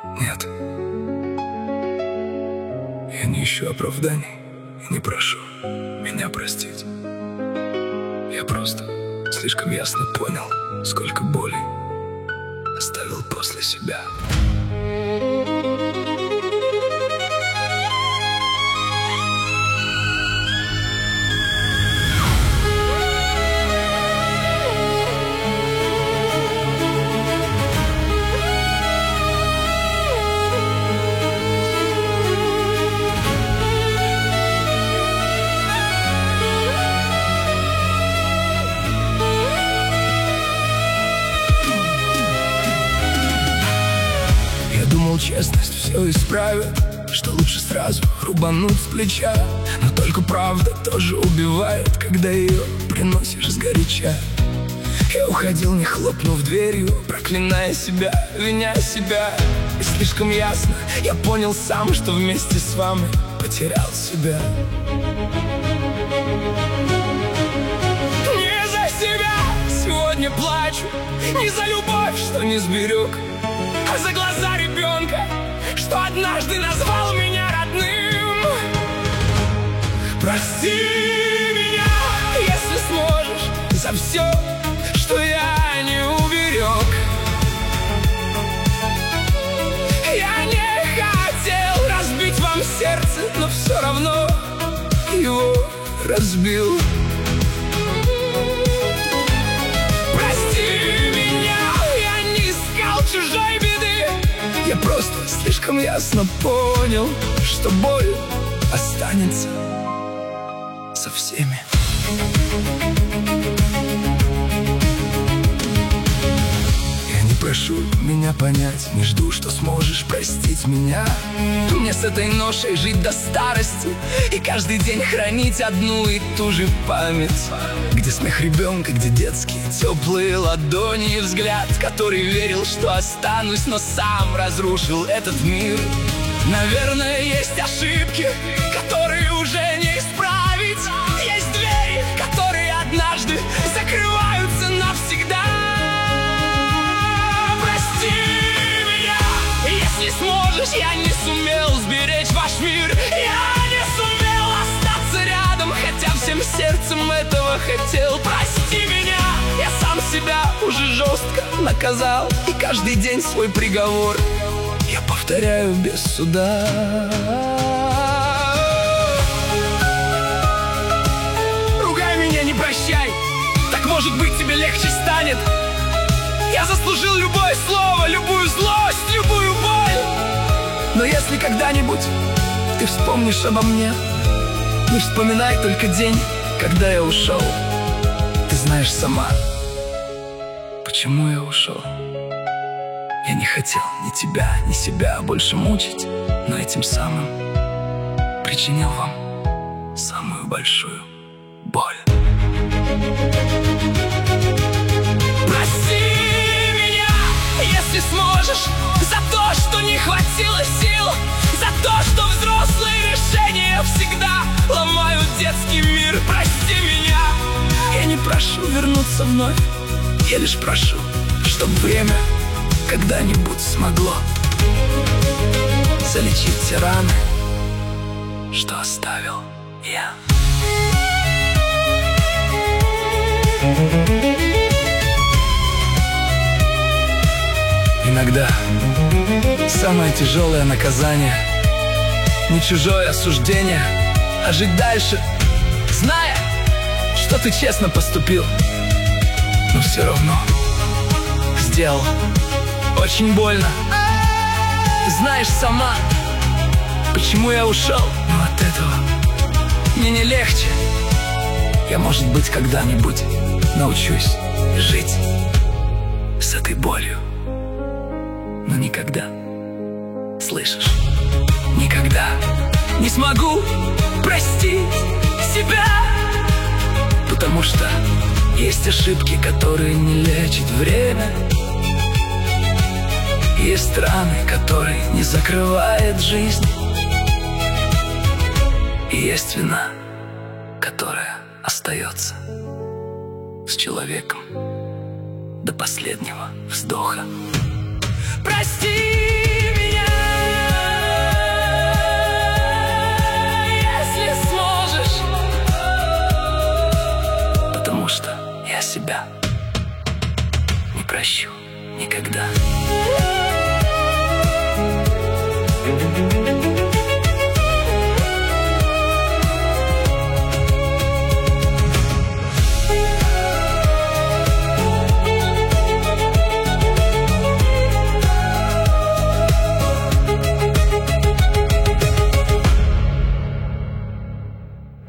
Нет, я не ищу оправданий и не прошу меня простить. Я просто слишком ясно понял, сколько боли оставил после себя. Думал, честность все исправит, что лучше сразу рубануть с плеча. Но только правда тоже убивает, когда ее приносишь сгоряча. Я уходил, не хлопнув дверью, проклиная себя, виня себя. И слишком ясно я понял сам, что вместе с вами потерял себя. Не за себя сегодня плачу, не за любовь, что не сберег, а за глаза ребенка, что однажды назвал меня родным. Прости меня, если сможешь, за все, что я не уберег. Я не хотел разбить вам сердце, но все равно его разбил. Чужой беды, я просто слишком ясно понял, что боль останется со всеми. Я не прошу меня понять, не жду, что сможешь простить меня. Мне с этой ношей жить до старости и каждый день хранить одну и ту же память. Где смех ребенка, где детские теплые ладони и взгляд, который верил, что останусь, но сам разрушил этот мир. Наверное, есть ошибки, которые уже не исправить. Есть двери, которые однажды закрываются навсегда. Прости меня, если сможешь, я не сумел сберечь ваш мир. Я не сумел остаться рядом, хотя всем сердцем этого хотел. Прости меня, я сам себя уже жестко наказал, и каждый день свой приговор я повторяю без суда. Ругай меня, не прощай, так может быть тебе легче станет. Я заслужил любое слово, любую злость, любую боль. Но если когда-нибудь ты вспомнишь обо мне, не вспоминай только день, когда я ушел. Ты знаешь сама, почему я ушел. Я не хотел ни тебя, ни себя больше мучить, но этим самым причинил вам самую большую боль. Прости меня, если сможешь, за то, что не хватило сил, за то, что взрослые решения всегда ломают детский мир. Прости меня, я не прошу вернуться вновь, я лишь прошу, чтобы время когда-нибудь смогло залечить те раны, что оставил я. Иногда самое тяжелое наказание не чужое осуждение, а жить дальше, зная, что ты честно поступил, но все равно сделал очень больно. Ты знаешь сама, почему я ушел, но от этого мне не легче. Я, может быть, когда-нибудь научусь жить с этой болью, но никогда, слышишь, никогда не смогу простить себя, потому что есть ошибки, которые не лечит время. Есть раны, которые не закрывает жизнь. И есть вина, которая остается с человеком до последнего вздоха. Прости меня, тебя не прощу никогда.